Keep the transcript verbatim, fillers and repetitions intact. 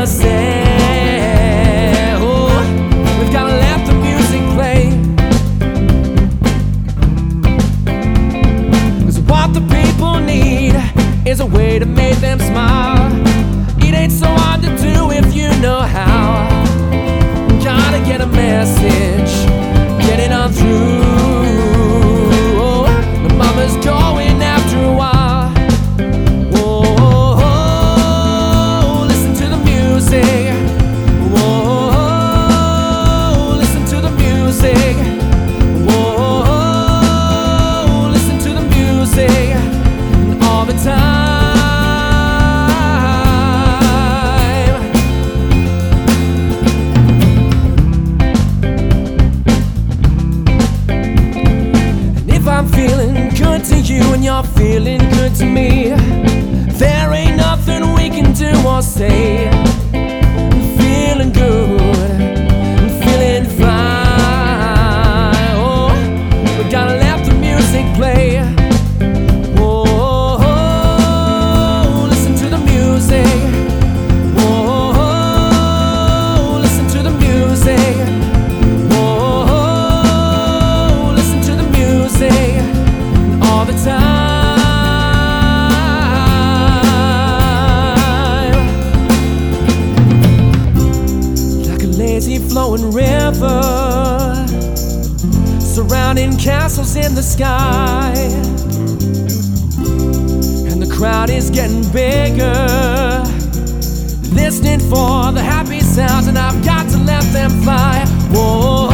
to say, oh, we've gotta let the music play. 'Cause what the people need is a way to make them smile. It ain't so hard to do if you know how. Gotta get a message, get it on through. Oh, the mama's going after a while. Oh, listen to the music. Oh, listen to the music. Oh, listen to the music all the time. I'm feeling good to you and you're feeling good to me. There ain't nothing we can do or say. I'm feeling good, I'm feeling fine. Oh, we gotta let the music play. Oh, listen to the music. Oh, listen to the music. All the time, like a lazy flowing river, surrounding castles in the sky, and the crowd is getting bigger, listening for the happy sounds, and I've got to let them fly. Whoa.